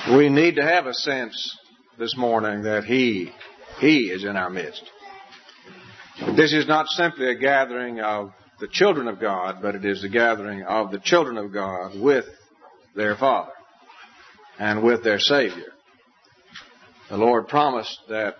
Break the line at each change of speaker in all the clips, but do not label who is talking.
We need to have a sense this morning that He is in our midst. This is not simply a gathering of the children of God, but it is the gathering of the children of God with their Father and with their Savior. The Lord promised that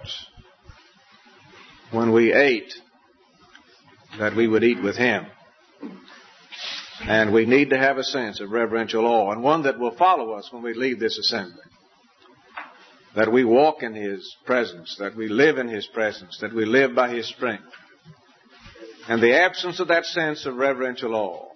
when we ate, that we would eat with Him. And we need to have a sense of reverential awe, and one that will follow us when we leave this assembly. That we walk in His presence, that we live in His presence, that we live by His strength. And the absence of that sense of reverential awe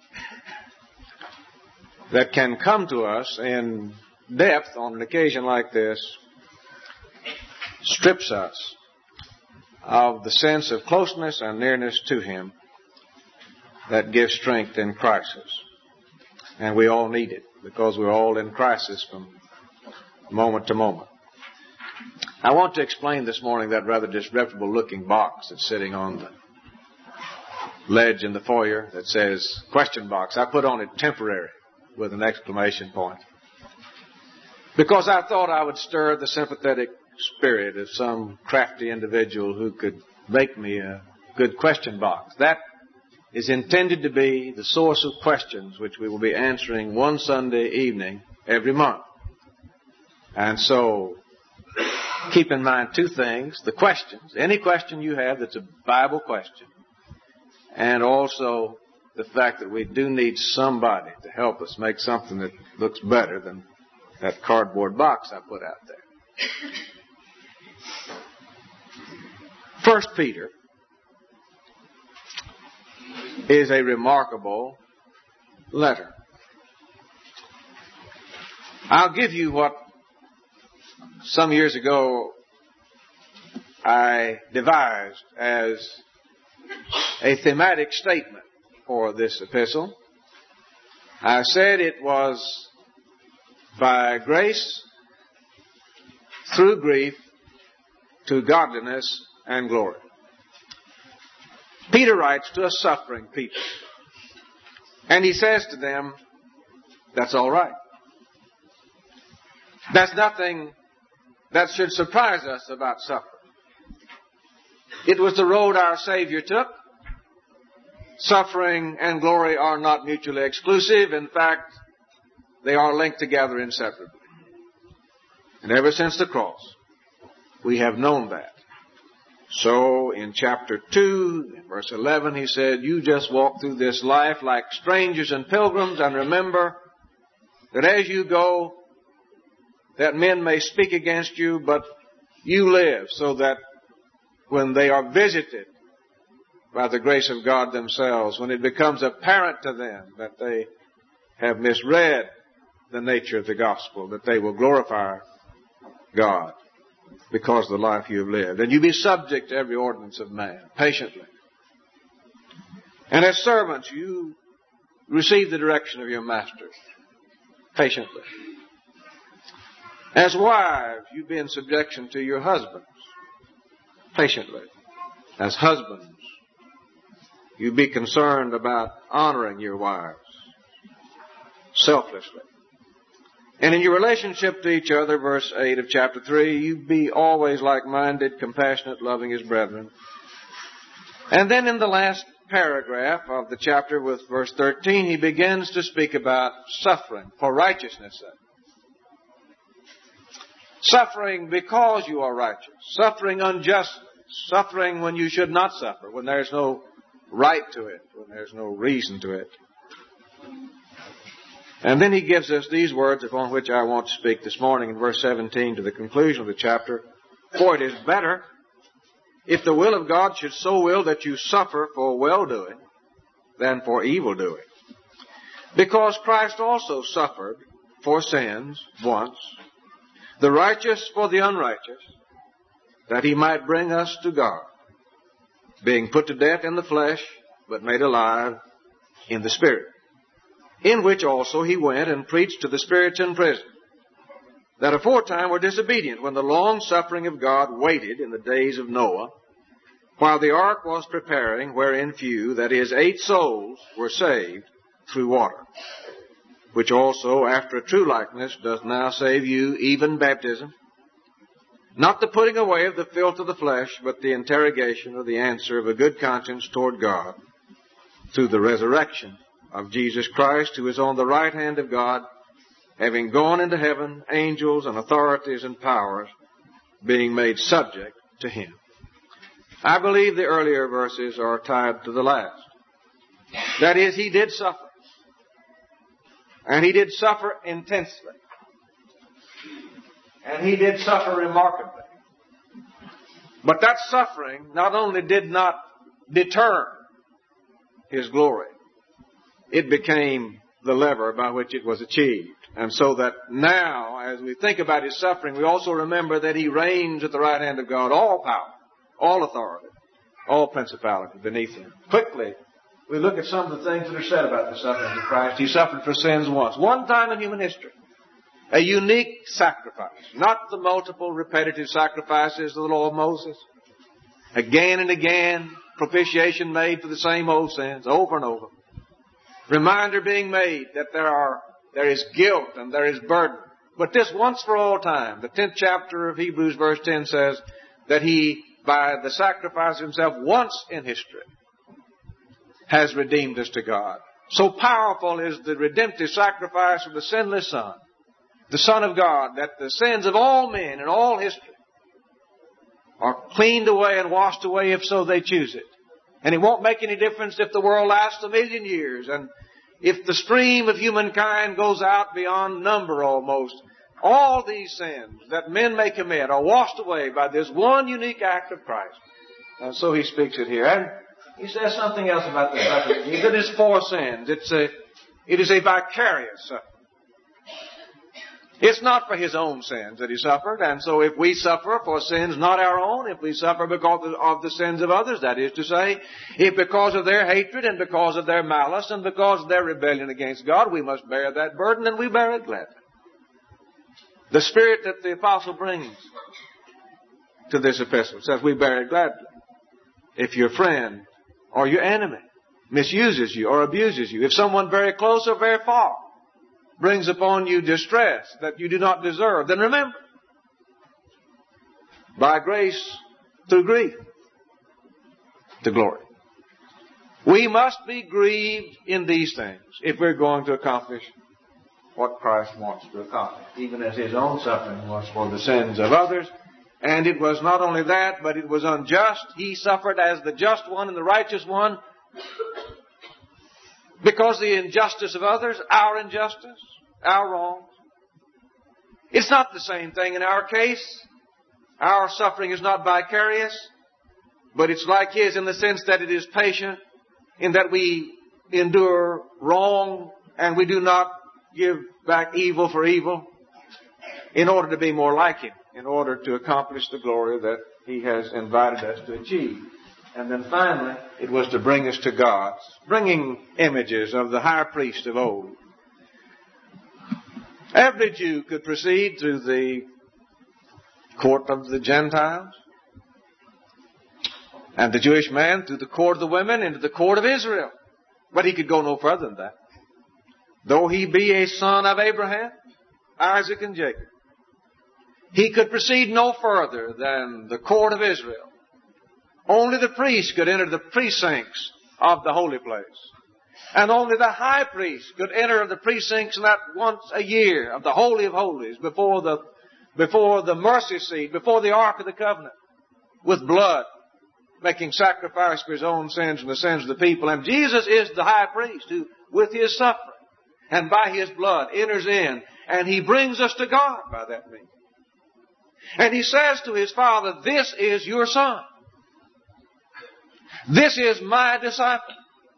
that can come to us in depth on an occasion like this strips us of the sense of closeness and nearness to Him that gives strength in crisis. And we all need it because we're all in crisis from moment to moment. I want to explain this morning that rather disreputable looking box that's sitting on the ledge in the foyer that says question box. I put on it temporary with an exclamation point because I thought I would stir the sympathetic spirit of some crafty individual who could make me a good question box. That is intended to be the source of questions which we will be answering one Sunday evening every month. And so keep in mind two things: the questions, any question you have that's a Bible question, and also the fact that we do need somebody to help us make something that looks better than that cardboard box I put out there. 1 Peter is a remarkable letter. I'll give you what some years ago I devised as a thematic statement for this epistle. I said it was by grace through grief to godliness and glory. Peter writes to a suffering people, and he says to them, that's all right. That's nothing that should surprise us about suffering. It was the road our Savior took. Suffering and glory are not mutually exclusive. In fact, they are linked together inseparably. And ever since the cross, we have known that. So in chapter 2, in verse 11, he said, you just walk through this life like strangers and pilgrims, and remember that as you go, that men may speak against you, but you live so that when they are visited by the grace of God themselves, when it becomes apparent to them that they have misread the nature of the gospel, that they will glorify God because of the life you have lived. And you be subject to every ordinance of man, patiently. And as servants, you receive the direction of your masters, patiently. As wives, you be in subjection to your husbands, patiently. As husbands, you be concerned about honoring your wives, selflessly. And in your relationship to each other, verse 8 of chapter 3, you be always like-minded, compassionate, loving as brethren. And then in the last paragraph of the chapter with verse 13, he begins to speak about suffering for righteousness' sake. Suffering because you are righteous. Suffering unjustly. Suffering when you should not suffer, when there's no right to it, when there's no reason to it. And then he gives us these words upon which I want to speak this morning in verse 17 to the conclusion of the chapter. For it is better if the will of God should so will that you suffer for well-doing than for evil-doing. Because Christ also suffered for sins once, the righteous for the unrighteous, that he might bring us to God, being put to death in the flesh, but made alive in the Spirit, in which also he went and preached to the spirits in prison, that aforetime were disobedient, when the long suffering of God waited in the days of Noah, while the ark was preparing, wherein few, that is, 8 souls, were saved through water. which also, after a true likeness, doth now save you, even baptism, not the putting away of the filth of the flesh, but the interrogation or the answer of a good conscience toward God, through the resurrection of Jesus Christ, who is on the right hand of God, having gone into heaven, angels and authorities and powers being made subject to him. I believe the earlier verses are tied to the last. That is, he did suffer. And he did suffer intensely. And he did suffer remarkably. But that suffering not only did not deter his glory, it became the lever by which it was achieved. And so that now, as we think about his suffering, we also remember that he reigns at the right hand of God, all power, all authority, all principality beneath him. Quickly, we look at some of the things that are said about the suffering of Christ. He suffered for sins once. One time in human history. A unique sacrifice. Not the multiple repetitive sacrifices of the law of Moses. Again and again, propitiation made for the same old sins, over and over. Reminder being made that there is guilt and there is burden. But this once for all time. The 10th chapter of Hebrews verse 10 says that he, by the sacrifice of himself once in history, has redeemed us to God. So powerful is the redemptive sacrifice of the sinless Son, the Son of God, that the sins of all men in all history are cleaned away and washed away if so they choose it. And it won't make any difference if the world lasts 1,000,000 years and if the stream of humankind goes out beyond number almost. All these sins that men may commit are washed away by this one unique act of Christ. And so he speaks it here. And he says something else about the suffering. It is for sins. It is a vicarious suffering. It's not for his own sins that he suffered. And so if we suffer for sins not our own, if we suffer because of the sins of others, that is to say, if because of their hatred and because of their malice and because of their rebellion against God, we must bear that burden, and we bear it gladly. The spirit that the apostle brings to this epistle says we bear it gladly. If your friend or your enemy misuses you or abuses you, if someone very close or very far brings upon you distress that you do not deserve, then remember, by grace through grief to glory. We must be grieved in these things if we're going to accomplish what Christ wants to accomplish, even as his own suffering was for the sins of others. And it was not only that, but it was unjust. He suffered as the just one and the righteous one because the injustice of others, our injustice, our wrongs. It's not the same thing in our case. Our suffering is not vicarious, but it's like his in the sense that it is patient, in that we endure wrong and we do not give back evil for evil in order to be more like him, in order to accomplish the glory that he has invited us to achieve. And then finally, it was to bring us to God, bringing images of the high priest of old. Every Jew could proceed through the court of the Gentiles, and the Jewish man through the court of the women into the court of Israel. But he could go no further than that. Though he be a son of Abraham, Isaac, and Jacob, he could proceed no further than the court of Israel. Only the priest could enter the precincts of the holy place. And only the high priest could enter the precincts that once a year of the Holy of Holies before the mercy seat, before the Ark of the Covenant, with blood, making sacrifice for his own sins and the sins of the people. And Jesus is the high priest who, with his suffering and by his blood, enters in, and he brings us to God by that means. And he says to his Father, "This is your Son. This is my disciple.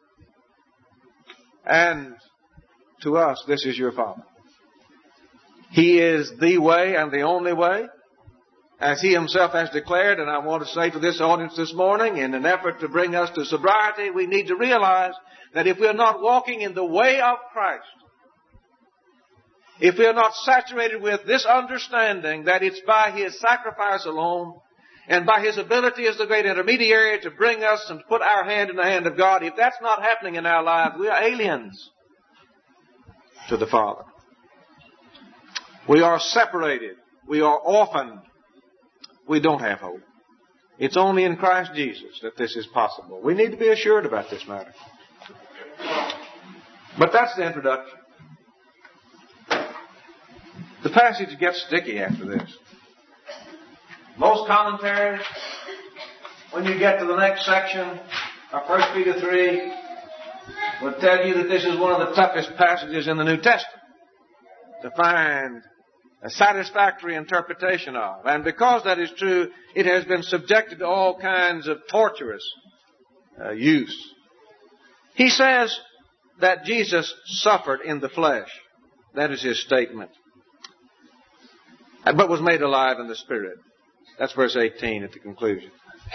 And to us, this is your Father." He is the way and the only way, as he himself has declared. And I want to say to this audience this morning, in an effort to bring us to sobriety, we need to realize that if we are not walking in the way of Christ, if we are not saturated with this understanding that it's by his sacrifice alone and by his ability as the great intermediary to bring us and put our hand in the hand of God, if that's not happening in our lives, we are aliens. to the Father. We are separated. We are orphaned. We don't have hope. It's only in Christ Jesus that this is possible. We need to be assured about this matter. But that's the introduction. The passage gets sticky after this. Most commentaries, when you get to the next section of 1 Peter 3, will tell you that this is one of the toughest passages in the New Testament to find a satisfactory interpretation of. And because that is true, it has been subjected to all kinds of torturous use. He says that Jesus suffered in the flesh. That is his statement. But was made alive in the Spirit. That's verse 18 at the conclusion.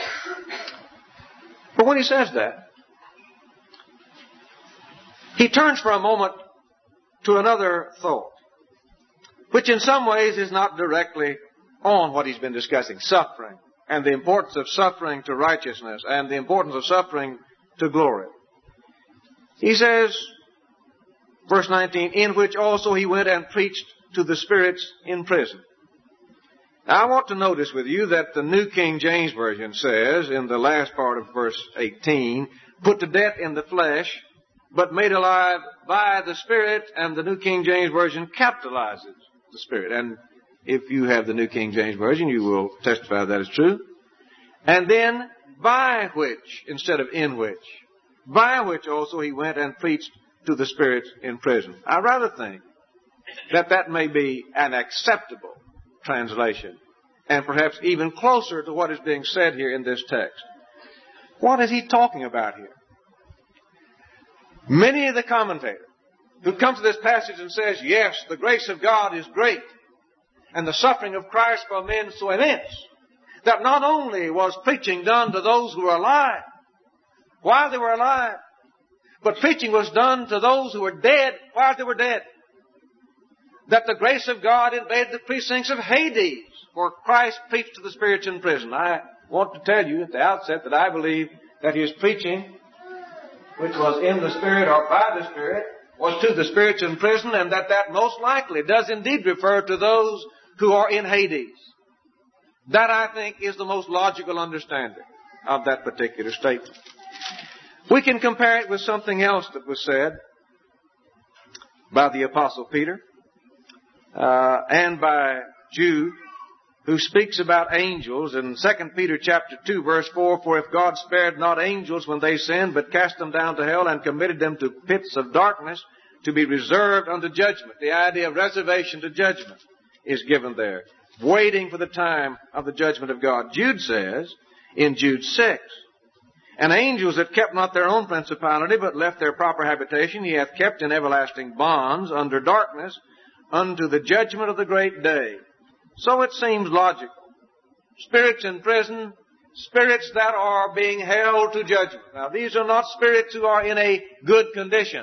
But when he says that, he turns for a moment to another thought, which in some ways is not directly on what he's been discussing, suffering, and the importance of suffering to righteousness, and the importance of suffering to glory. He says, verse 19, in which also he went and preached to the spirits in prison. Now, I want to notice with you that the New King James Version says, in the last part of verse 18, put to death in the flesh, but made alive by the Spirit, and the New King James Version capitalizes the Spirit. And if you have the New King James Version, you will testify that is true. And then, by which, instead of in which, by which also he went and preached to the spirits in prison. I rather think that that may be an acceptable translation, and perhaps even closer to what is being said here in this text. What is he talking about here? Many of the commentators who come to this passage and says, yes, the grace of God is great, and the suffering of Christ for men so immense, that not only was preaching done to those who were alive, while they were alive, but preaching was done to those who were dead while they were dead. That the grace of God invaded the precincts of Hades, for Christ preached to the spirits in prison. I want to tell you at the outset that I believe that his preaching, which was in the Spirit or by the Spirit, was to the spirits in prison, and that most likely does indeed refer to those who are in Hades. That, I think, is the most logical understanding of that particular statement. We can compare it with something else that was said by the Apostle Peter and by Jude, who speaks about angels in 2 Peter chapter 2, verse 4, for if God spared not angels when they sinned, but cast them down to hell and committed them to pits of darkness to be reserved unto judgment. The idea of reservation to judgment is given there, waiting for the time of the judgment of God. Jude says in Jude 6, and angels that kept not their own principality, but left their proper habitation, he hath kept in everlasting bonds under darkness unto the judgment of the great day. So it seems logical. Spirits in prison, spirits that are being held to judgment. Now, these are not spirits who are in a good condition.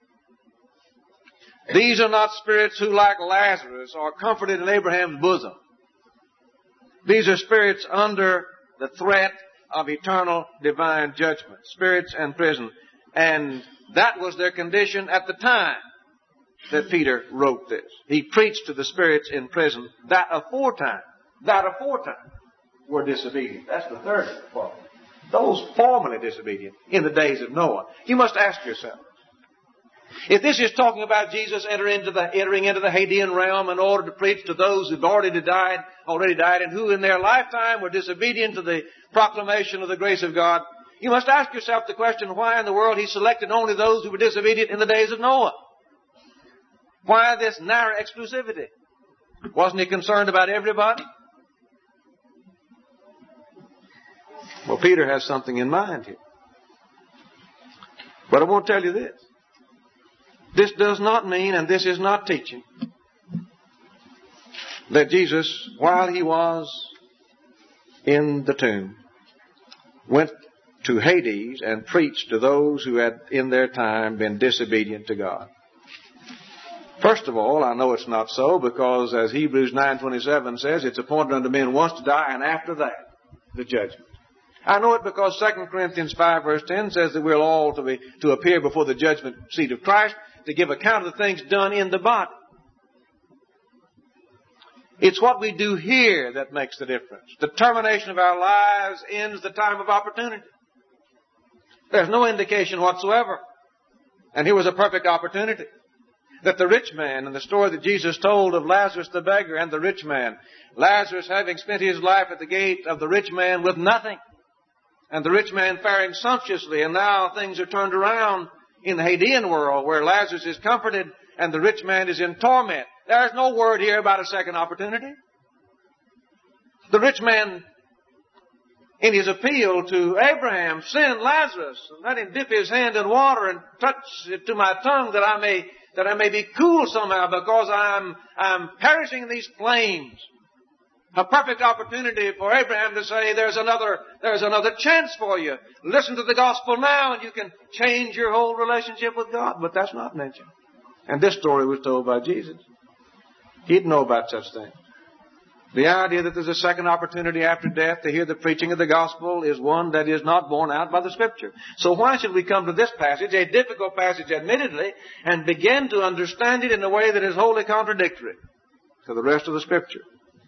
These are not spirits who, like Lazarus, are comforted in Abraham's bosom. These are spirits under the threat of eternal divine judgment. Spirits in prison. And that was their condition at the time that Peter wrote this. He preached to the spirits in prison that aforetime were disobedient. That's the third part. Those formerly disobedient in the days of Noah. You must ask yourself, if this is talking about Jesus entering into the Hadean realm in order to preach to those who've already died, and who in their lifetime were disobedient to the proclamation of the grace of God, you must ask yourself the question, why in the world he selected only those who were disobedient in the days of Noah? Why this narrow exclusivity? Wasn't he concerned about everybody? Well, Peter has something in mind here. But I want to tell you this. This does not mean, and this is not teaching, that Jesus, while he was in the tomb, went to Hades and preached to those who had in their time been disobedient to God. First of all, I know it's not so, because as Hebrews 9:27 says, it's appointed unto men once to die, and after that, the judgment. I know it because 2 Corinthians 5 verse 10 says that we're all to appear before the judgment seat of Christ, to give account of the things done in the body. It's what we do here that makes the difference. The termination of our lives ends the time of opportunity. There's no indication whatsoever. And here was a perfect opportunity. That the rich man, in the story that Jesus told of Lazarus the beggar and the rich man, Lazarus having spent his life at the gate of the rich man with nothing, and the rich man faring sumptuously, and now things are turned around in the Hadean world where Lazarus is comforted and the rich man is in torment. There's no word here about a second opportunity. The rich man, in his appeal to Abraham, send Lazarus and let him dip his hand in water and touch it to my tongue that I may be cool somehow because I'm perishing in these flames. A perfect opportunity for Abraham to say, there's another chance for you. Listen to the gospel now and you can change your whole relationship with God. But that's not mentioned. And this story was told by Jesus. He didn't know about such things. The idea that there's a second opportunity after death to hear the preaching of the gospel is one that is not borne out by the Scripture. So why should we come to this passage, a difficult passage admittedly, and begin to understand it in a way that is wholly contradictory to the rest of the Scripture?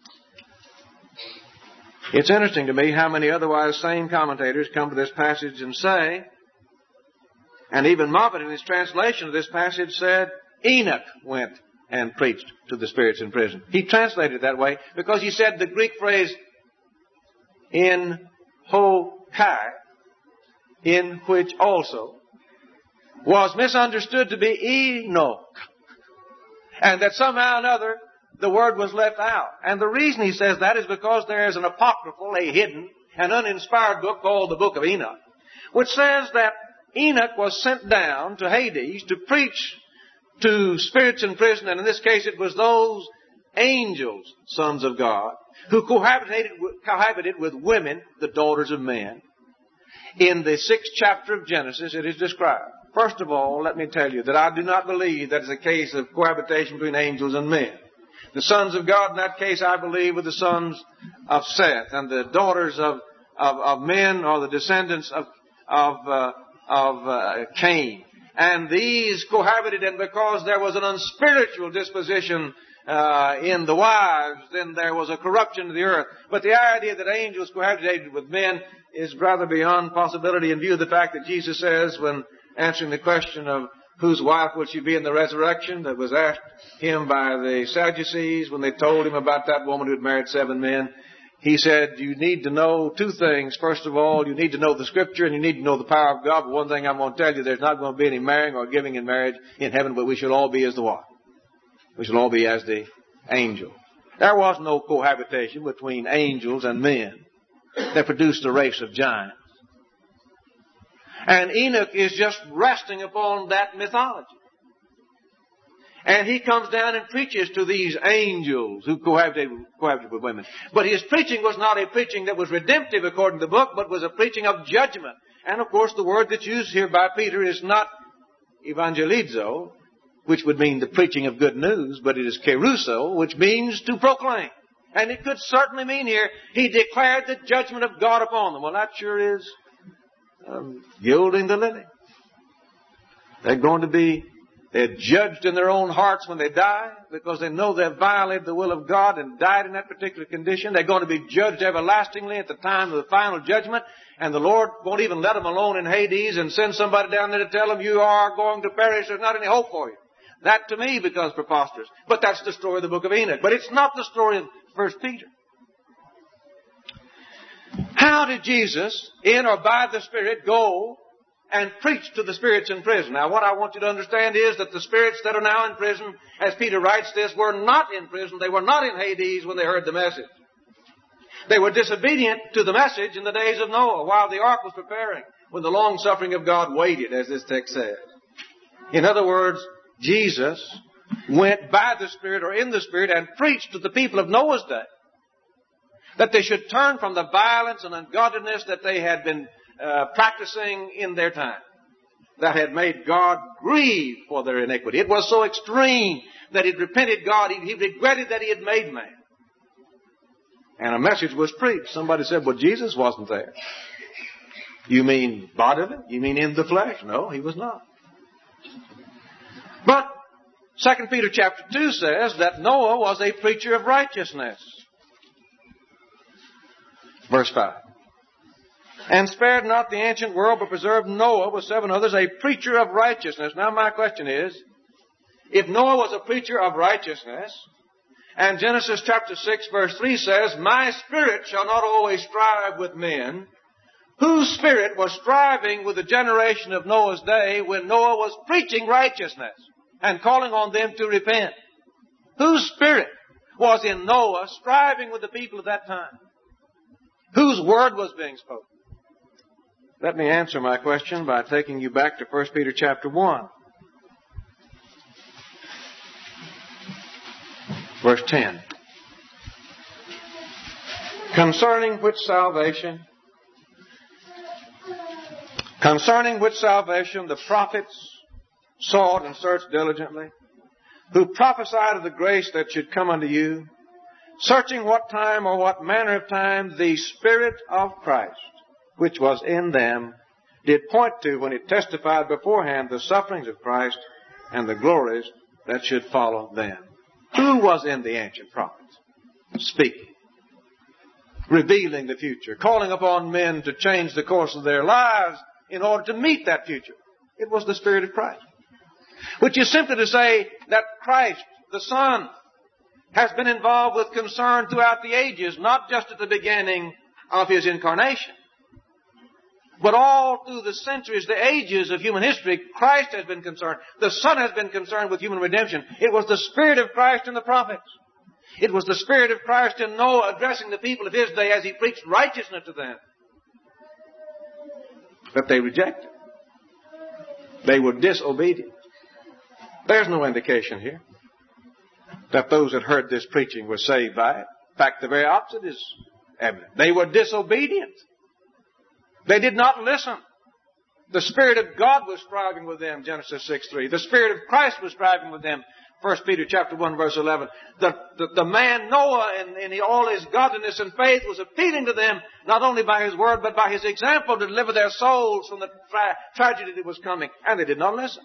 It's interesting to me how many otherwise sane commentators come to this passage and say, and even Moffat in his translation of this passage said, Enoch went and preached to the spirits in prison. He translated it that way because he said the Greek phrase in ho kai, in which also, was misunderstood to be Enoch. And that somehow or another the word was left out. And the reason he says that is because there is an apocryphal, a hidden, an uninspired book called the Book of Enoch, which says that Enoch was sent down to Hades to preach to spirits in prison, and in this case it was those angels, sons of God, who cohabited with women, the daughters of men. In the 6th chapter of Genesis it is described. First of all, let me tell you that I do not believe that is a case of cohabitation between angels and men. The sons of God in that case, I believe, were the sons of Seth, and the daughters of men are the descendants of Cain. And these cohabited, and because there was an unspiritual disposition in the wives, then there was a corruption of the earth. But the idea that angels cohabitated with men is rather beyond possibility in view of the fact that Jesus says, when answering the question of whose wife will she be in the resurrection, that was asked him by the Sadducees when they told him about that woman who had married 7 men, he said, you need to know 2 things. First of all, you need to know the Scripture and you need to know the power of God. But one thing I'm going to tell you, there's not going to be any marrying or giving in marriage in heaven, but we shall all be as the what? We shall all be as the angel. There was no cohabitation between angels and men that produced a race of giants. And Enoch is just resting upon that mythology. And he comes down and preaches to these angels who cohabitated with women. But his preaching was not a preaching that was redemptive according to the book, but was a preaching of judgment. And of course the word that's used here by Peter is not evangelizo, which would mean the preaching of good news, but it is keruso, which means to proclaim. And it could certainly mean here, he declared the judgment of God upon them. Well, that sure is gilding the lily. They're judged in their own hearts when they die because they know they've violated the will of God and died in that particular condition. They're going to be judged everlastingly at the time of the final judgment, and the Lord won't even let them alone in Hades and send somebody down there to tell them you are going to perish. There's not any hope for you. That to me becomes preposterous. But that's the story of the book of Enoch. But it's not the story of 1 Peter. How did Jesus, in or by the Spirit, go and preach to the spirits in prison? Now, what I want you to understand is that the spirits that are now in prison, as Peter writes this, were not in prison. They were not in Hades when they heard the message. They were disobedient to the message in the days of Noah while the ark was preparing, when the long-suffering of God waited, as this text says. In other words, Jesus went by the Spirit or in the Spirit and preached to the people of Noah's day that they should turn from the violence and ungodliness that they had been practicing in their time, that had made God grieve for their iniquity. It was so extreme that he repented God. He regretted that he had made man. And a message was preached. Somebody said, well, Jesus wasn't there. You mean bodily? You mean in the flesh? No, he was not. But 2 Peter chapter 2 says that Noah was a preacher of righteousness. Verse 5. And spared not the ancient world, but preserved Noah with 7 others, a preacher of righteousness. Now my question is, if Noah was a preacher of righteousness, and Genesis chapter 6 verse 3 says, my spirit shall not always strive with men, whose spirit was striving with the generation of Noah's day when Noah was preaching righteousness and calling on them to repent? Whose spirit was in Noah striving with the people of that time? Whose word was being spoken? Let me answer my question by taking you back to 1 Peter chapter 1. Verse 10. Concerning which salvation the prophets sought and searched diligently, who prophesied of the grace that should come unto you, searching what time or what manner of time the Spirit of Christ, which was in them, did point to when it testified beforehand the sufferings of Christ and the glories that should follow them. Who was in the ancient prophets? Speaking, revealing the future, calling upon men to change the course of their lives in order to meet that future. It was the Spirit of Christ. Which is simply to say that Christ, the Son, has been involved with concern throughout the ages, not just at the beginning of His incarnation, but all through the centuries, the ages of human history. Christ has been concerned. The Son has been concerned with human redemption. It was the Spirit of Christ in the prophets. It was the Spirit of Christ in Noah addressing the people of his day as he preached righteousness to them. But they rejected. They were disobedient. There's no indication here that those that heard this preaching were saved by it. In fact, the very opposite is evident. They were disobedient. They did not listen. The Spirit of God was striving with them, Genesis 6:3. The Spirit of Christ was striving with them, 1 Peter chapter 1, verse 11. The man Noah in all his godliness and faith was appealing to them, not only by his word, but by his example to deliver their souls from the tragedy that was coming. And they did not listen.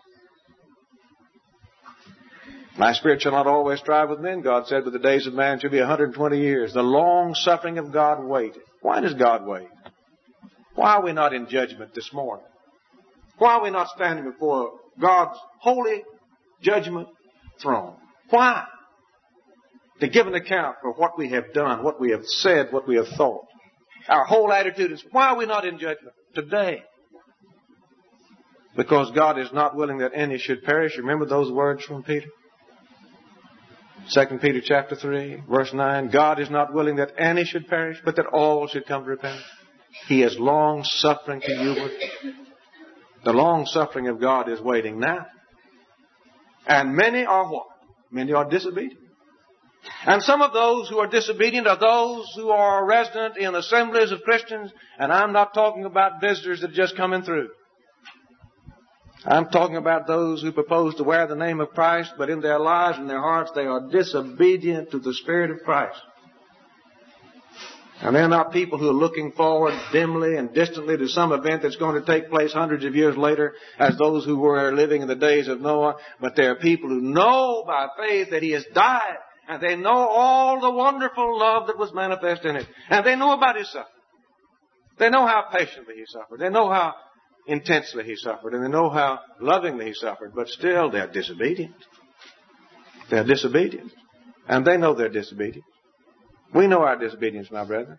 My spirit shall not always strive with men, God said, but the days of man shall be 120 years. The long suffering of God waited. Why does God wait? Why are we not in judgment this morning? Why are we not standing before God's holy judgment throne? Why? To give an account for what we have done, what we have said, what we have thought. Our whole attitude is, why are we not in judgment today? Because God is not willing that any should perish. Remember those words from Peter? 2 Peter chapter 3, verse 9. God is not willing that any should perish, but that all should come to repentance. He is long suffering to you. The long suffering of God is waiting now. And many are what? Many are disobedient. And some of those who are disobedient are those who are resident in assemblies of Christians. And I'm not talking about visitors that are just coming through. I'm talking about those who propose to wear the name of Christ, but in their lives and their hearts they are disobedient to the Spirit of Christ. And they're not people who are looking forward dimly and distantly to some event that's going to take place hundreds of years later as those who were living in the days of Noah. But they're people who know by faith that He has died. And they know all the wonderful love that was manifest in it. And they know about His suffering. They know how patiently He suffered. They know how intensely He suffered. And they know how lovingly He suffered. But still they're disobedient. They're disobedient. And they know they're disobedient. We know our disobedience, my brethren.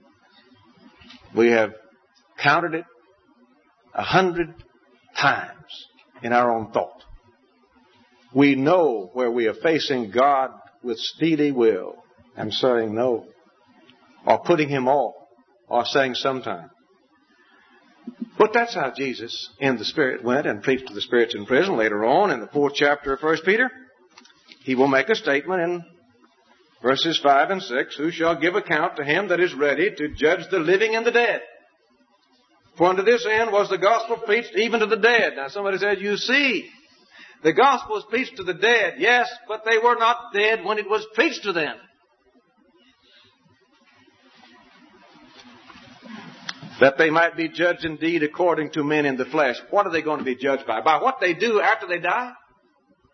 We have counted it 100 times in our own thought. We know where we are facing God with steely will and saying no, or putting Him off, or saying sometime. But that's how Jesus in the Spirit went and preached to the spirits in prison. Later on in the 4th chapter of 1 Peter, He will make a statement in verses 5 and 6, who shall give account to Him that is ready to judge the living and the dead? For unto this end was the gospel preached even to the dead. Now somebody said, you see, the gospel was preached to the dead. Yes, but they were not dead when it was preached to them. That they might be judged indeed according to men in the flesh. What are they going to be judged by? By what they do after they die?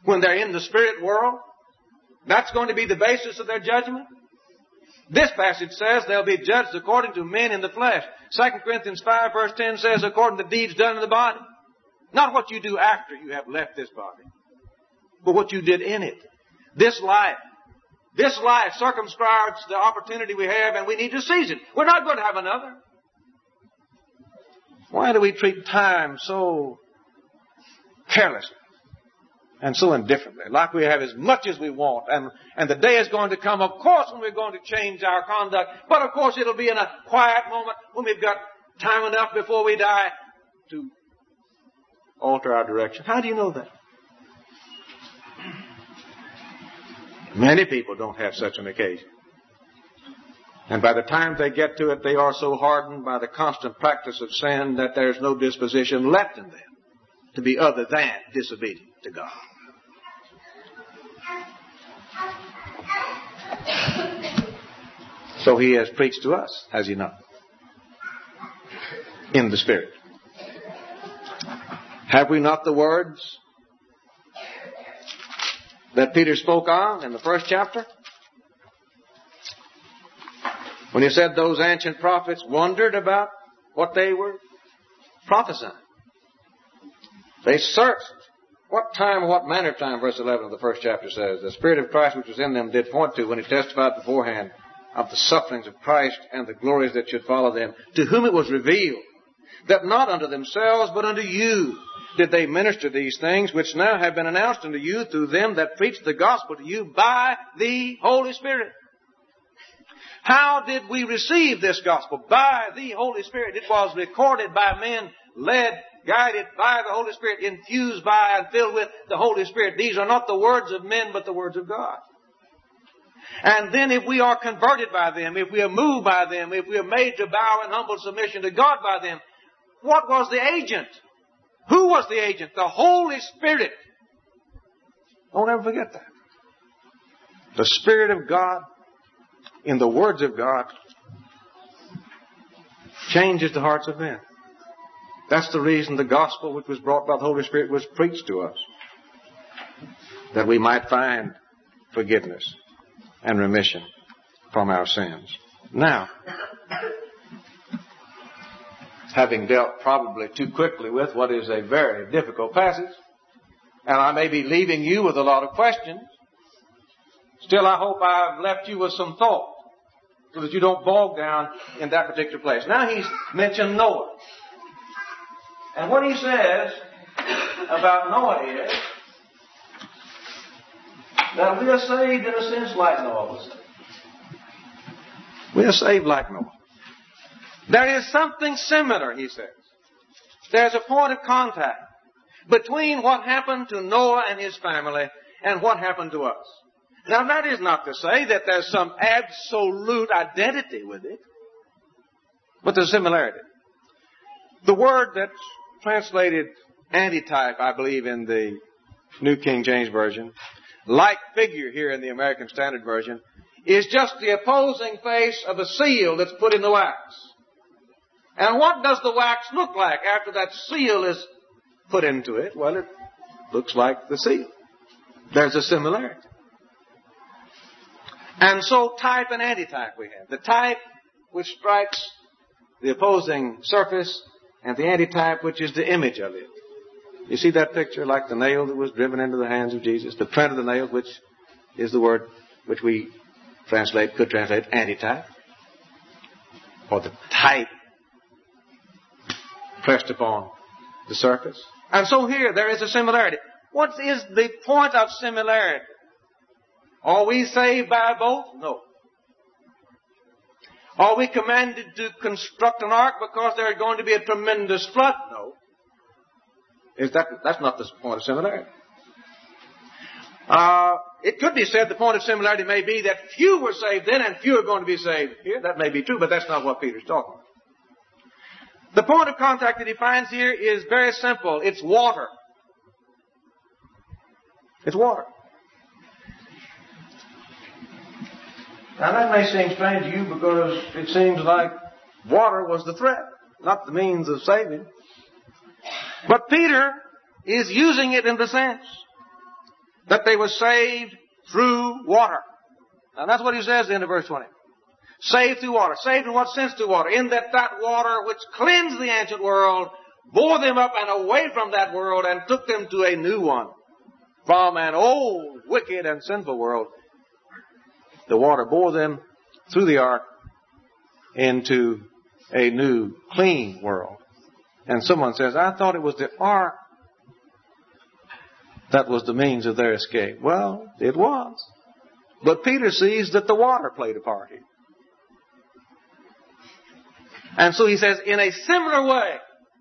when they're in the spirit world? That's going to be the basis of their judgment? This passage says they'll be judged according to men in the flesh. 2 Corinthians 5 verse 10 says according to deeds done in the body. Not what you do after you have left this body, but what you did in it. This life circumscribes the opportunity we have, and we need to seize it. We're not going to have another. Why do we treat time so carelessly and so indifferently, like we have as much as we want, and the day is going to come, of course, when we're going to change our conduct, but of course it'll be in a quiet moment when we've got time enough before we die to alter our direction. How do you know that? Many people don't have such an occasion. And by the time they get to it, they are so hardened by the constant practice of sin that there's no disposition left in them to be other than disobedient to God. So He has preached to us, has He not? In the Spirit. Have we not the words that Peter spoke on in the first chapter? When he said those ancient prophets wondered about what they were prophesying. They searched what time, what manner of time, verse 11 of the first chapter says, the Spirit of Christ which was in them did point to when He testified beforehand of the sufferings of Christ and the glories that should follow them, to whom it was revealed that not unto themselves but unto you did they minister these things, which now have been announced unto you through them that preach the gospel to you by the Holy Spirit. How did we receive this gospel? By the Holy Spirit. It was recorded by men, led, guided by the Holy Spirit, infused by and filled with the Holy Spirit. These are not the words of men, but the words of God. And then if we are converted by them, if we are moved by them, if we are made to bow in humble submission to God by them, what was the agent? Who was the agent? The Holy Spirit. Don't ever forget that. The Spirit of God in the words of God changes the hearts of men. That's the reason the gospel which was brought by the Holy Spirit was preached to us. That we might find forgiveness and remission from our sins. Now, having dealt probably too quickly with what is a very difficult passage, and I may be leaving you with a lot of questions, still I hope I've left you with some thought so that you don't bog down in that particular place. Now he's mentioned Noah. And what he says about Noah is that we are saved in a sense like Noah was saved. We are saved like Noah. There is something similar, he says. There's a point of contact between what happened to Noah and his family and what happened to us. Now, that is not to say that there's some absolute identity with it, but there's similarity. The word that's translated antitype, I believe, in the New King James Version, like figure here in the American Standard Version, is just the opposing face of a seal that's put in the wax. And what does the wax look like after that seal is put into it? Well, it looks like the seal. There's a similarity. And so type and antitype we have. The type which strikes the opposing surface and the antitype which is the image of it. You see that picture like the nail that was driven into the hands of Jesus? The print of the nail, which is the word which we could translate antitype. Or the type pressed upon the surface. And so here there is a similarity. What is the point of similarity? Are we saved by both? No. Are we commanded to construct an ark because there's going to be a tremendous flood? No. That's not the point of similarity. It could be said the point of similarity may be that few were saved then and few are going to be saved here. That may be true, but that's not what Peter's talking about. The point of contact that he finds here is very simple. It's water. It's water. Now that may seem strange to you because it seems like water was the threat, not the means of saving. But Peter is using it in the sense that they were saved through water. And that's what he says at the end of verse 20. Saved through water. Saved in what sense through water? In that water which cleansed the ancient world bore them up and away from that world and took them to a new one. From an old, wicked, and sinful world, the water bore them through the ark into a new, clean world. And someone says, I thought it was the ark that was the means of their escape. Well, it was. But Peter sees that the water played a part here. And so he says, in a similar way,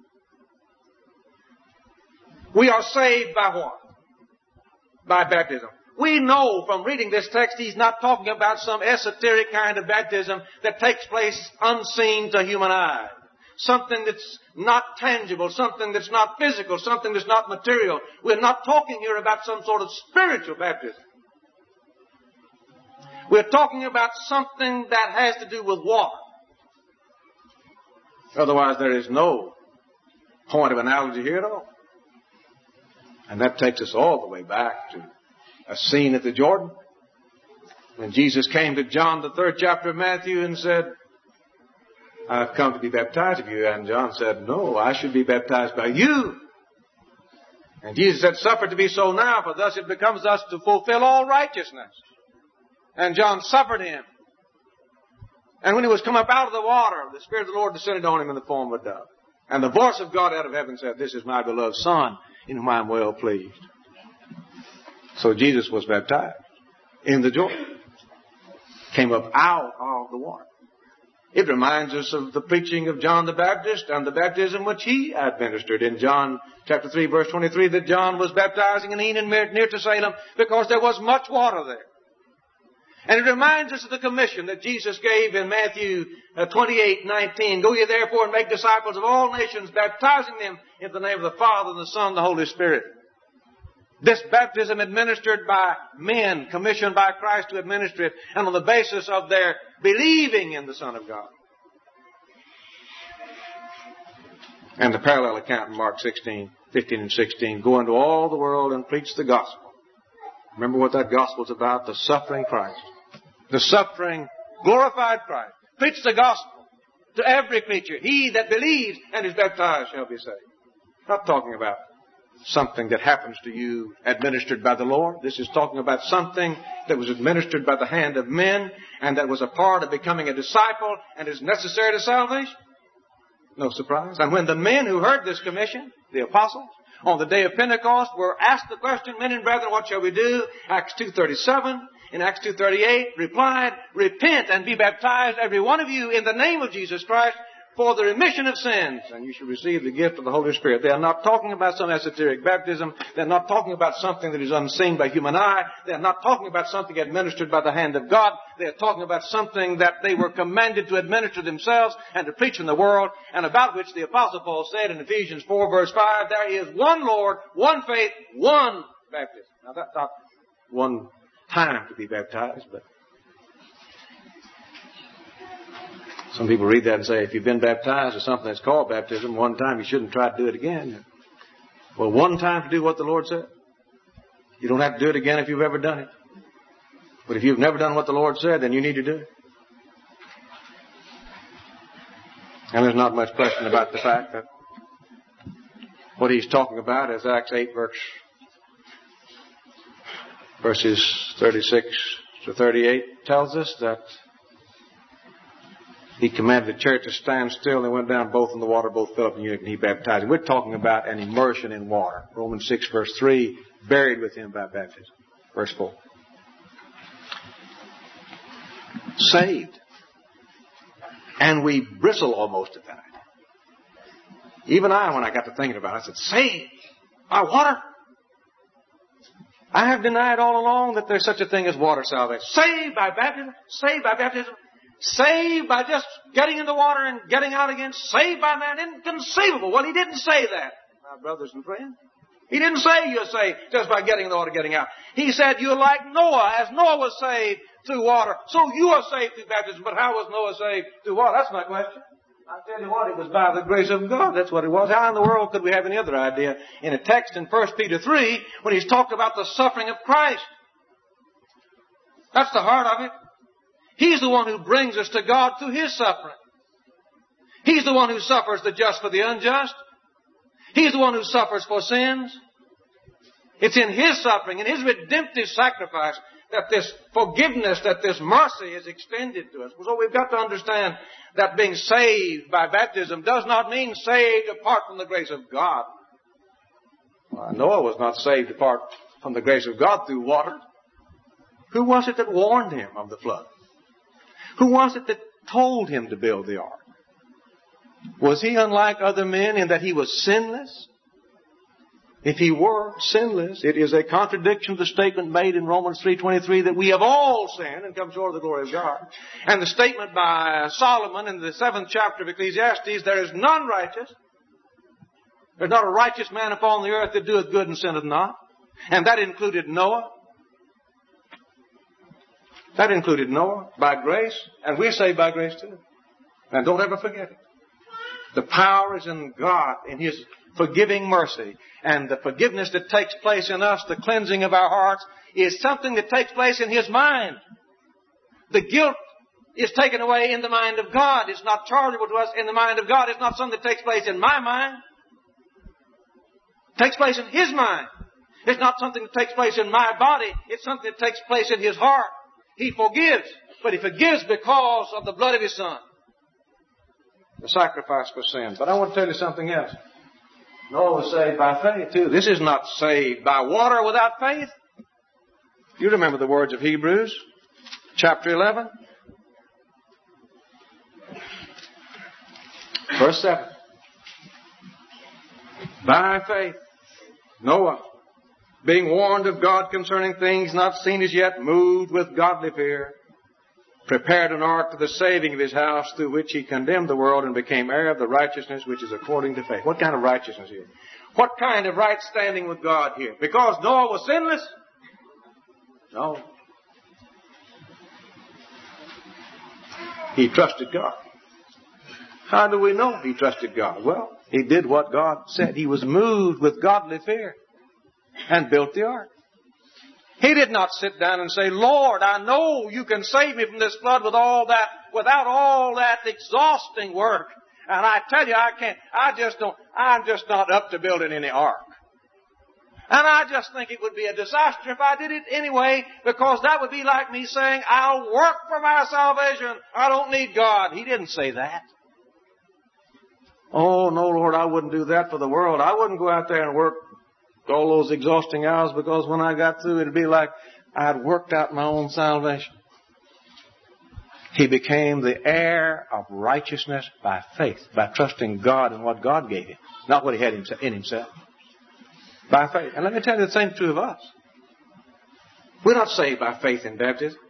we are saved by what? By baptism. We know from reading this text he's not talking about some esoteric kind of baptism that takes place unseen to human eye. Something that's not tangible, something that's not physical, something that's not material. We're not talking here about some sort of spiritual baptism. We're talking about something that has to do with water. Otherwise, there is no point of analogy here at all. And that takes us all the way back to a scene at the Jordan when Jesus came to John, the 3rd chapter of Matthew, and said, I've come to be baptized of you. And John said, no, I should be baptized by you. And Jesus said, suffer to be so now, for thus it becomes us to fulfill all righteousness. And John suffered him. And when he was come up out of the water, the Spirit of the Lord descended on him in the form of a dove. And the voice of God out of heaven said, this is my beloved Son, in whom I am well pleased. So Jesus was baptized in the Jordan. Came up out of the water. It reminds us of the preaching of John the Baptist and the baptism which he administered in John chapter 3 verse 23, that John was baptizing in Enon near to Salem because there was much water there. And it reminds us of the commission that Jesus gave in Matthew 28:19. Go ye therefore and make disciples of all nations, baptizing them in the name of the Father, and the Son, and the Holy Spirit. This baptism administered by men, commissioned by Christ to administer it, and on the basis of their believing in the Son of God. And the parallel account in Mark 16, 15 and 16. Go into all the world and preach the gospel. Remember what that gospel is about? The suffering Christ. The suffering, glorified Christ. Preach the gospel to every creature. He that believes and is baptized shall be saved. Not talking about something that happens to you administered by the Lord. This is talking about something that was administered by the hand of men and that was a part of becoming a disciple and is necessary to salvation. No surprise. And when the men who heard this commission, the apostles, on the day of Pentecost were asked the question, men and brethren, what shall we do? Acts 2:37. In Acts 2:38 replied, repent and be baptized every one of you in the name of Jesus Christ for the remission of sins, and you shall receive the gift of the Holy Spirit. They are not talking about some esoteric baptism. They're not talking about something that is unseen by human eye. They're not talking about something administered by the hand of God. They're talking about something that they were commanded to administer themselves and to preach in the world, and about which the Apostle Paul said in Ephesians 4 verse 5, there is one Lord, one faith, one baptism. Now that's not one time to be baptized, but some people read that and say, if you've been baptized or something that's called baptism one time, you shouldn't try to do it again. Well, one time to do what the Lord said. You don't have to do it again if you've ever done it. But if you've never done what the Lord said, then you need to do it. And there's not much question about the fact that what he's talking about is Acts 8 verses 36 to 38 tells us that he commanded the church to stand still, and they went down both in the water, both Philip and Eunuch, and he baptized. We're talking about an immersion in water. Romans 6 verse 3, buried with him by baptism. Verse 4. Saved. And we bristle almost at that. Even I, when I got to thinking about it, I said, saved by water? I have denied all along that there's such a thing as water salvation. Saved by baptism? Saved by baptism? Saved by just getting in the water and getting out again? Saved by man? Inconceivable. Well, he didn't say that, my brothers and friends. He didn't say you're saved just by getting in the water, getting out. He said you're like Noah. As Noah was saved through water, so you are saved through baptism. But how was Noah saved through water? That's my question.
I tell you what, it was by the grace of God. That's what it was. How in the world could we have any other idea in a text in 1 Peter 3 when he's talked about the suffering of Christ? That's the heart of it. He's the one who brings us to God through His suffering. He's the one who suffers the just for the unjust. He's the one who suffers for sins. It's in His suffering, in His redemptive sacrifice, that this forgiveness, that this mercy is extended to us. So we've got to understand that being saved by baptism does not mean saved apart from the grace of God. Well, Noah was not saved apart from the grace of God through water. Who was it that warned him of the flood? Who was it that told him to build the ark? Was he unlike other men in that he was sinless? If he were sinless, it is a contradiction to the statement made in Romans 3:23 that we have all sinned and come short of the glory of God. And the statement by Solomon in the 7th chapter of Ecclesiastes, there is none righteous. There's not a righteous man upon the earth that doeth good and sinneth not. And that included Noah. That included Noah by grace. And we're saved by grace too. And don't ever forget it. The power is in God, in His forgiving mercy. And the forgiveness that takes place in us, the cleansing of our hearts, is something that takes place in His mind. The guilt is taken away in the mind of God. It's not chargeable to us in the mind of God. It's not something that takes place in my mind. It takes place in His mind. It's not something that takes place in my body. It's something that takes place in His heart. He forgives, but He forgives because of the blood of His Son. The sacrifice for sin. But I want to tell you something else. Noah was saved by faith too. This is not saved by water without faith. You remember the words of Hebrews, chapter 11, verse 7. By faith, Noah, being warned of God concerning things not seen as yet, moved with godly fear, prepared an ark to the saving of his house, through which he condemned the world and became heir of the righteousness which is according to faith. What kind of righteousness here? What kind of right standing with God here? Because Noah was sinless? No. He trusted God. How do we know he trusted God? Well, he did what God said. He was moved with godly fear and built the ark. He did not sit down and say, Lord, I know you can save me from this flood without all that exhausting work. And I tell you, I can't, I'm just not up to building any ark. And I just think it would be a disaster if I did it anyway, because that would be like me saying, I'll work for my salvation. I don't need God. He didn't say that. Oh, no, Lord, I wouldn't do that for the world. I wouldn't go out there and work all those exhausting hours, because when I got through, it'd be like I had worked out my own salvation. He became the heir of righteousness by faith, by trusting God and what God gave him, not what he had in himself. By faith. And let me tell you, the same is true of us. We're not saved by faith in baptism.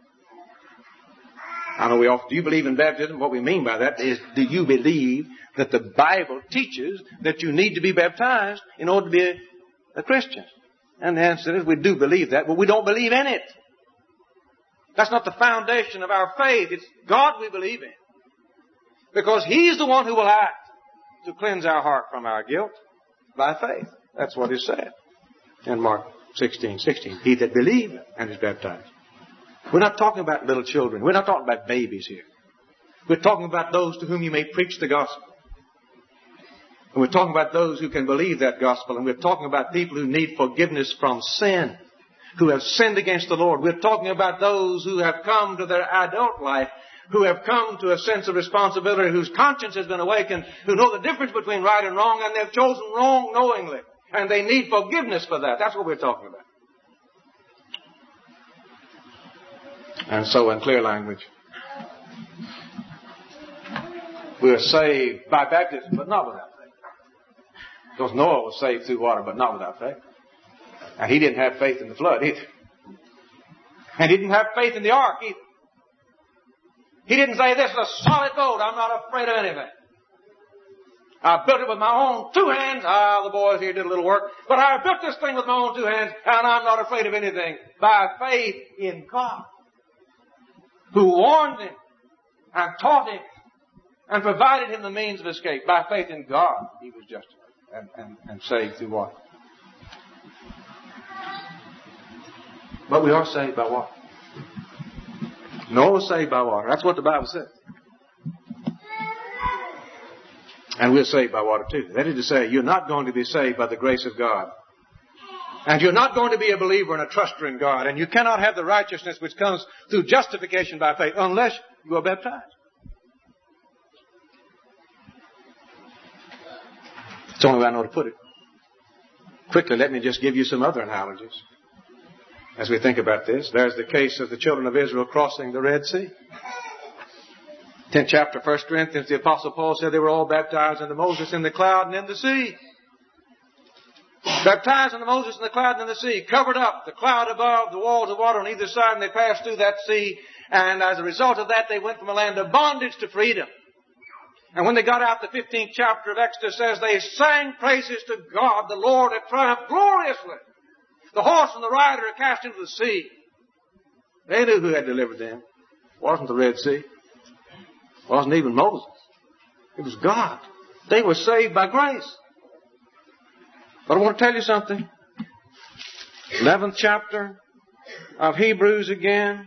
I know we often, do you believe in baptism? What we mean by that is, do you believe that the Bible teaches that you need to be baptized in order to be a Christian? And the answer is, we do believe that, but we don't believe in it. That's not the foundation of our faith. It's God we believe in. Because He's the one who will act to cleanse our heart from our guilt by faith. That's what is said in Mark 16:16. He that believeth and is baptized. We're not talking about little children. We're not talking about babies here. We're talking about those to whom you may preach the gospel. And we're talking about those who can believe that gospel. And we're talking about people who need forgiveness from sin, who have sinned against the Lord. We're talking about those who have come to their adult life, who have come to a sense of responsibility, whose conscience has been awakened, who know the difference between right and wrong, and they've chosen wrong knowingly. And they need forgiveness for that. That's what we're talking about. And so, in clear language, we are saved by baptism, but not without faith. Because Noah was saved through water, but not without faith. And he didn't have faith in the flood either. And he didn't have faith in the ark either. He didn't say, this is a solid boat, I'm not afraid of anything. I built it with my own two hands. The boys here did a little work. But I built this thing with my own two hands, and I'm not afraid of anything. By faith in God, who warned him and taught him and provided him the means of escape. By faith in God, he was justified and saved through what? But we are saved by what? Noah was saved by water. That's what the Bible says. And we're saved by water too. That is to say, you're not going to be saved by the grace of God. And you're not going to be a believer and a truster in God. And you cannot have the righteousness which comes through justification by faith unless you are baptized. It's the only way I know to put it. Quickly, let me just give you some other analogies as we think about this. There's the case of the children of Israel crossing the Red Sea. 10th chapter, 1 Corinthians, the Apostle Paul said they were all baptized into Moses in the cloud and in the sea. Baptized into Moses in the cloud and in the sea. Covered up, the cloud above, the walls of water on either side, and they passed through that sea. And as a result of that, they went from a land of bondage to freedom. And when they got out, the 15th chapter of Exodus says they sang praises to God. The Lord had triumphed gloriously. The horse and the rider are cast into the sea. They knew who had delivered them. It wasn't the Red Sea. It wasn't even Moses. It was God. They were saved by grace. But I want to tell you something. 11th chapter of Hebrews again.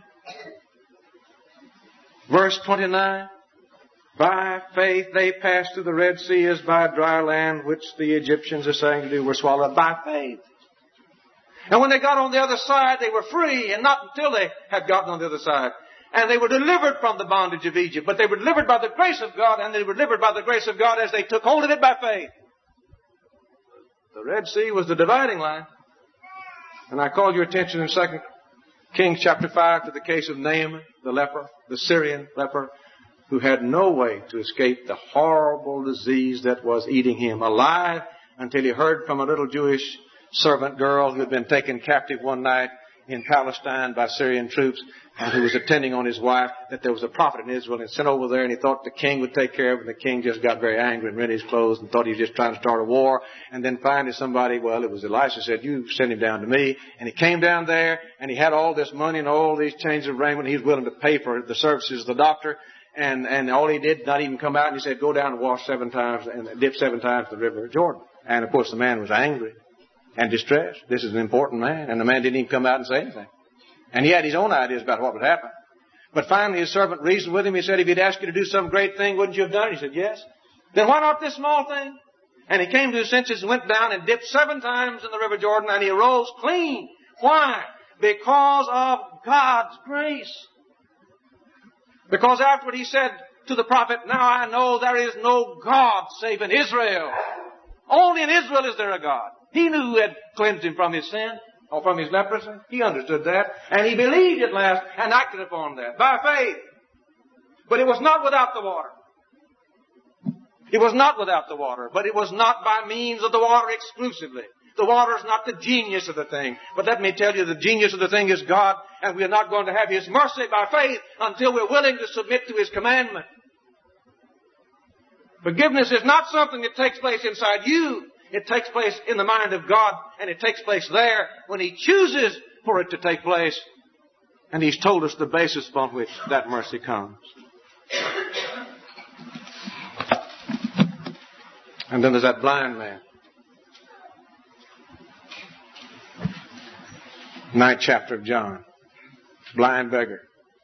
Verse 29. By faith they passed through the Red Sea as by dry land, which the Egyptians are saying to do were swallowed by faith. And when they got on the other side, they were free, and not until they had gotten on the other side. And they were delivered from the bondage of Egypt. But they were delivered by the grace of God, and they were delivered by the grace of God as they took hold of it by faith. The Red Sea was the dividing line. And I called your attention in 2 Kings chapter 5 to the case of Naaman, the leper, the Syrian leper, who had no way to escape the horrible disease that was eating him alive until he heard from a little Jewish servant girl who had been taken captive one night in Palestine by Syrian troops and who was attending on his wife, that there was a prophet in Israel, and sent over there, and he thought the king would take care of it, and the king just got very angry and rent his clothes and thought he was just trying to start a war. And then finally somebody, well, it was Elisha, said, you send him down to me. And he came down there, and he had all this money and all these changes of raiment. He was willing to pay for the services of the doctor. And all he did, not even come out, and he said, go down and wash 7 times and dip 7 times in the river Jordan. And of course the man was angry and distressed. This is an important man. And the man didn't even come out and say anything. And he had his own ideas about what would happen. But finally his servant reasoned with him. He said, if he'd asked you to do some great thing, wouldn't you have done it? He said, yes. Then why not this small thing? And he came to his senses and went down and dipped 7 times in the river Jordan, and he arose clean. Why? Because of God's grace. Because afterward he said to the prophet, now I know there is no God save in Israel. Only in Israel is there a God. He knew who had cleansed him from his sin, or from his leprosy. He understood that. And he believed at last and acted upon that by faith. But it was not without the water. It was not without the water, but it was not by means of the water exclusively. The water is not the genius of the thing. But let me tell you, the genius of the thing is God, and we are not going to have His mercy by faith until we're willing to submit to His commandment. Forgiveness is not something that takes place inside you. It takes place in the mind of God, and it takes place there when He chooses for it to take place. And He's told us the basis upon which that mercy comes. And then there's that blind man. 9th chapter of John. Blind beggar.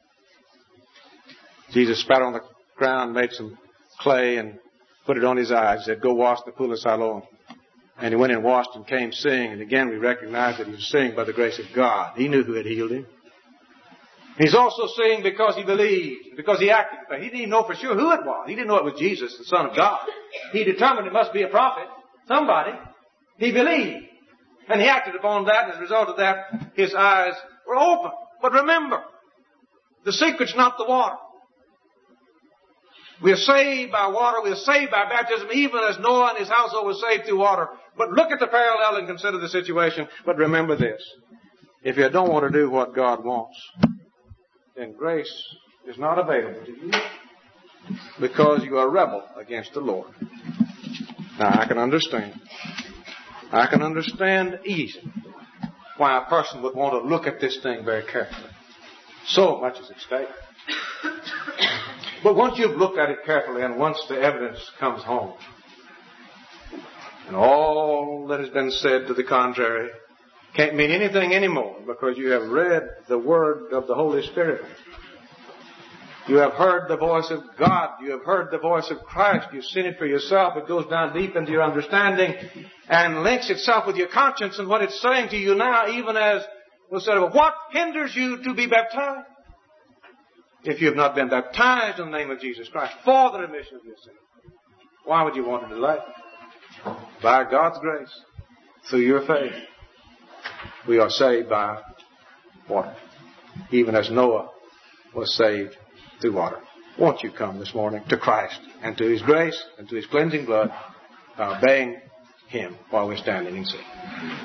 Jesus spat on the ground, made some clay, and put it on his eyes. He said, go wash the pool of Siloam. And he went and washed and came seeing. And again we recognize that he was seeing by the grace of God. He knew who had healed him. He's also seeing because he believed, because he acted. He didn't even know for sure who it was. He didn't know it was Jesus, the Son of God. He determined it must be a prophet, somebody. He believed. And he acted upon that, and as a result of that, his eyes were open. But remember, the secret's not the water. We are saved by water. We are saved by baptism, even as Noah and his household were saved through water. But look at the parallel and consider the situation. But remember this. If you don't want to do what God wants, then grace is not available to you because you are a rebel against the Lord. Now, I can understand easily why a person would want to look at this thing very carefully. So much is at stake. But once you've looked at it carefully and once the evidence comes home, and all that has been said to the contrary can't mean anything anymore because you have read the Word of the Holy Spirit. You have heard the voice of God. You have heard the voice of Christ. You've seen it for yourself. It goes down deep into your understanding and links itself with your conscience and what it's saying to you now, even as was said, what hinders you to be baptized? If you have not been baptized in the name of Jesus Christ for the remission of your sins, why would you want to delay? By God's grace, through your faith, we are saved by water, even as Noah was saved through water. Won't you come this morning to Christ and to His grace and to His cleansing blood, obeying Him while we're standing and singing?